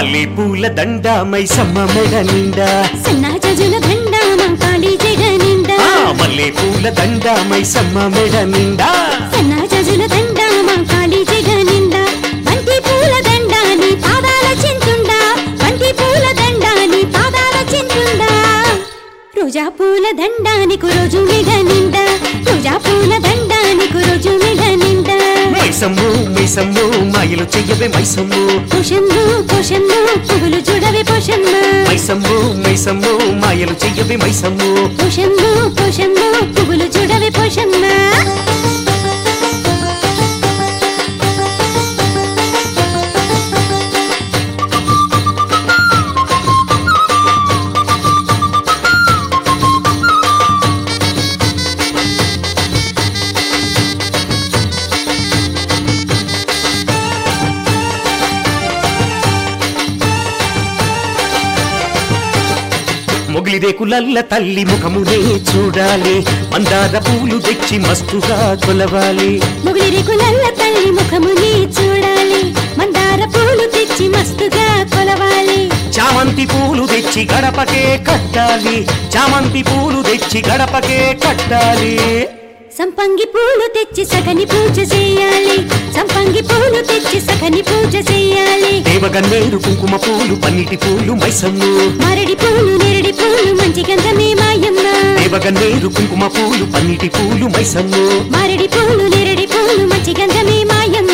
మల్లె పూల దండ మైసమ్మ మెడ నిండా సన్నాజజుల దండ మంకాళి జగ నిండా మల్లె పూల దండ మైసమ్మ మెడ నిండా సన్నాజజుల దండ మంకాళి జగ నిండా బంతి పూల దండ నీ పాదాల చింతుండా బంతి పూల దండ నీ పాదాల చింతుండా రోజా పూల దండ నీకు రోజు మెడ నిండా రోజా పూల దండ నీకు రోజు మెడ నిండా మైసమ్ము మైసమ్ము మాయలు చెయ్యవే మైసమ్ము పోషమ్ము పోషమ్ము పువ్వులు చూడవే పోషమ్మ మైసమ్ము మైసమ్ము మాయలు చెయ్యవే మైసమ్ము పోషమ్ము పోషమ్ము పువ్వులు చూడవే పోషమ్మ మొగిలిరేకులల్ల తల్లి ముఖమునే చూడాలి మందార పూలు తెచ్చి మస్తుగా కొలవాలి మొగిలిరేకులల్ల తల్లి ముఖమునే చూడాలి మందార పూలు తెచ్చి మస్తుగా కొలవాలి చామంతి పూలు తెచ్చి గడపకే కట్టాలి చామంతి పూలు తెచ్చి గడపకే కట్టాలి సంపంగి పూలు తెచ్చి సగని పూజ చేయాలి సంపంగి పూలు తెచ్చి సగని పూజ చేయాలి దేవగన్నేరు కుంకుమ పూలు పన్నిటి పూలు మైసమ్ము మరడి పూలు నెరడి పూలు మంచి గంధమే మాయమ్మ దేవగన్నేరు కుంకుమ పూలు పన్నిటి పూలు మైసమ్ము మరడి పూలు నెరడి పూలు మంచి గంధమే మాయమ్మ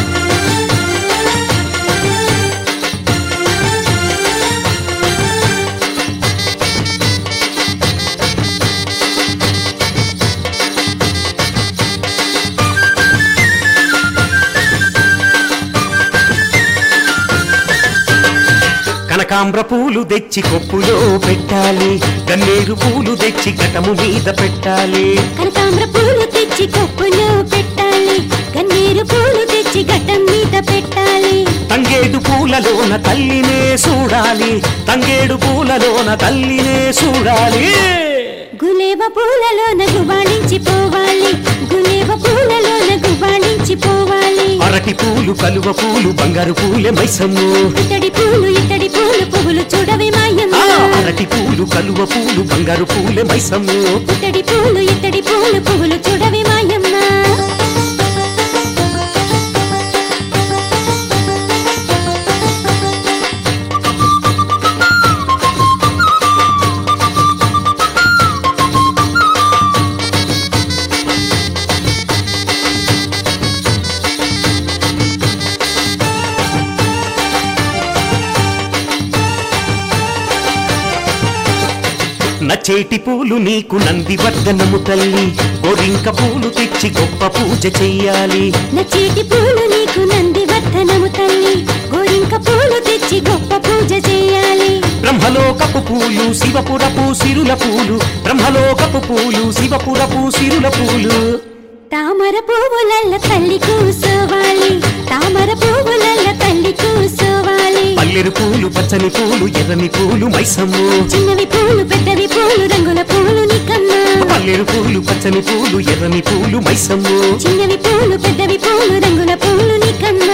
కనకాంబ్ర పూలు తెచ్చి కొప్పులో పెట్టాలి గన్నేరు పూలు తెచ్చి ఘటము మీద పెట్టాలి కనకాంబ్ర పూలు తెచ్చి కొప్పులో పెట్టాలి గన్నేరు పూలు తెచ్చి ఘట్టం మీద పెట్టాలి తంగేడు పూలలోన తల్లినే చూడాలి తంగేడు పూలలోన తల్లినే చూడాలి గులేబ పూలలోన గుబాళించి పోవాలి గులేబ పూలలోన గుబాళించి పోవాలి అరటి పూలు కలువ పూలు బంగారు పూలే మైసమ్ము ఇతడి పూలు పువ్వులు చూడవే మాయమ్మ అరటి పూలు కలువ పూలు బంగారు పూలే మైసమ్ము ఇతడి పూలు పువ్వులు చూడవే మాయమ్మ నచ్చేటి పూలు నీకు నందివర్ధనము తల్లి గోరింక పూలు తెచ్చి గొప్ప పూజ చెయ్యాలి నచ్చేటి పూలు నీకు నందివర్ధనము తల్లి గోరింక పూలు తెచ్చి గొప్ప పూజ చేయాలి బ్రహ్మలోకపు పూలు శివపురపు సిరుల పూలు బ్రహ్మలోకపు పూలు శివపురపు సిరుల పూలు తామర పువ్వులల్ల తల్లి కూసోవాలి తామర పువ్వులల్ల తల్లి కూసోవాలి పల్లెరు పూలు పచ్చని పూలు ఎర్రని పూలు మైసమ్ము చిన్నవి పూలు పెద్దవి పూలు రంగుల పూలు నీకమ్మ పల్లెరు పూలు పచ్చని పూలు ఎర్రని పూలు మైసమ్ము చిన్నవి పూలు పెద్దవి పూలు రంగుల పూలు నీకమ్మ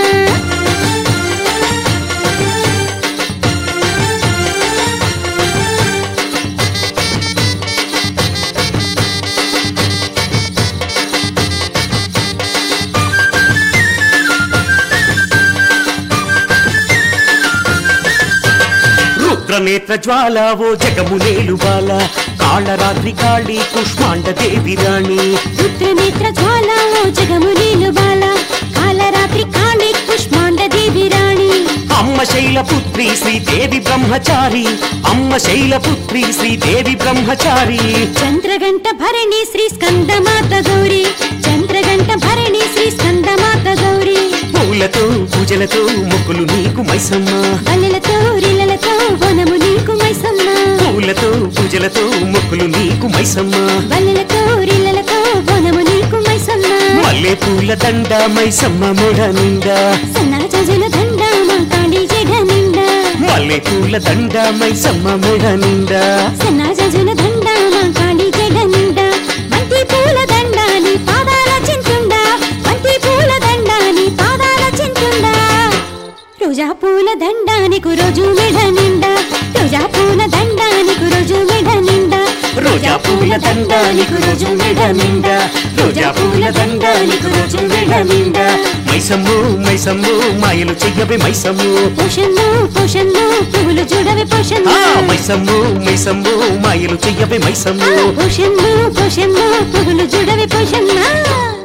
నేత్ర జ్వాల ఓ జగమునేలు బాల కాళరాత్రి కాళీ కుష్మాండ దేవి రాణి రుద్రనేత్ర జ్వాల ఓ జగమునేలు బాల కాళరాత్రి కాళీ కుష్మాండ దేవి రాణి అమ్మ శైలపుత్రి శ్రీదేవి బ్రహ్మచారి అమ్మ శైలపుత్రి శ్రీదేవి బ్రహ్మచారి చంద్రగంట భరణి శ్రీ స్కందమాత గౌరి చంద్రగంట భరణి శ్రీ స్కందమాత గౌరి పూలతో పూజలతో మొక్కులు నీకు మైసమ్మ బల్లెలతో రిల్లలతో వనము నీకు మైసమ్మ పూలతో పూజలతో మొక్కులు నీకు మైసమ్మ బల్లెలతో రిల్లలతో వనము నీకు మైసమ్మ మల్లె పూల దండ మైసమ్మ మెడ నిండా సన్నాజజుల దండ మంకాళి జగ నిండా మల్లె పూల దండ మైసమ్మ మెడ నిండా సన్నాజజుల దండ మంకాళి జగ నిండా బంతి పూల దండ నీ పాదాల చింతుండా బంతి పూల దండ నీ పాదాల చింతుండా రోజా పూల దండానికి రోజు మెడ నిండా రోజా పూల దండానికి రోజు మెడ నిండా రోజా పూల దండానికి రోజు మెడ నిండా రోజా పూల దండానికి రోజు మెడ నిండా మైసమ్ము మైసమ్ము మాయలు చెయ్యవే మైసమ్ము పోషన్ను పోషన్ను పువ్వులు చూడవే పోషన్ను మైసమ్ము మైసమ్ము మాయలు చెయ్యవే మైసమ్ము పోషన్ను పోషన్ను పువ్వులు చూడవే పోషన్ను